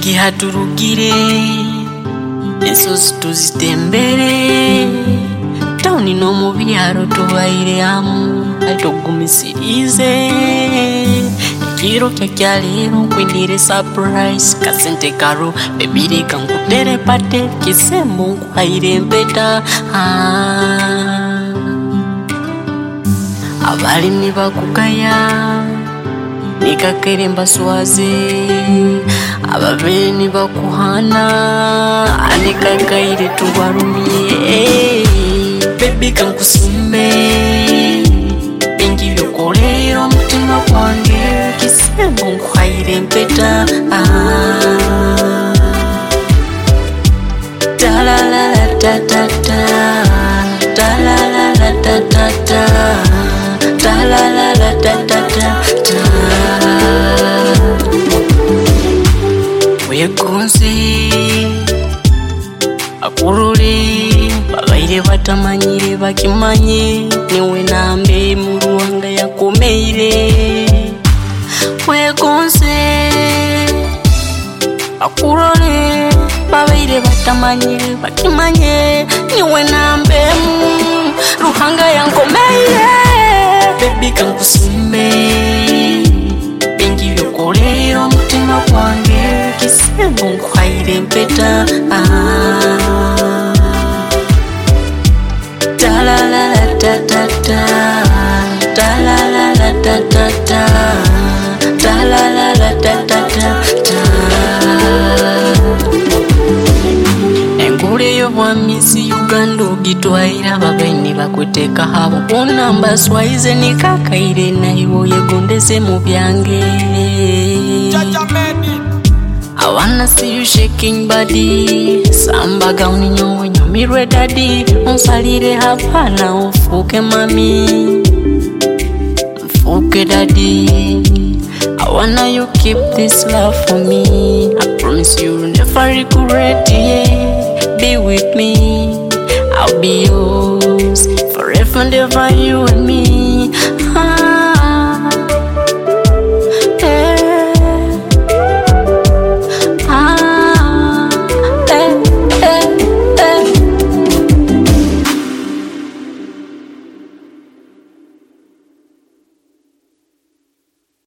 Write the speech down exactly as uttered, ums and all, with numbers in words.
Bengi haturugire ensozi tuzitembere tawuni no mu byaro tubaire hamu atogumisirize ekiro kyakyaleero nkwinire surprise kasente karo bebiri kankutere pate kisembo nkwaire empeta ah. Abalimi bakugaya nikakere mbaswaze ababeni bakuhana anikakaire tubarumye baby kankusume bengi byokolero mutima kwange kisembo nkwaire empeta ah. Da la la la da da da da la la la da da da da la la la da da da da wegonze akurore babaire batamanyire bakimanye niwe nambe mu Ruhanga yakomeire wegonze akurore babaire batamanyire bakimanye niwe nambe mu Ruhanga yankomeire baby kankusume bengi byokolero mutima kwange kisembo nkwaire empeta ah. Da la la la da da da da la la la da da da da la la la da da da engule yo bwamisi Uganda ogitwaira babeni bakuteka habo bonamba swaize nikakaire naibo yegondeze mu byange I wanna see you shaking body samba gauni nyowe nyomirwe daddy unsalire hapana ufuke mami mfuke daddy I wanna you keep this love for me I promise you'll never regret it be with me I'll be yours forever and ever you and me ah.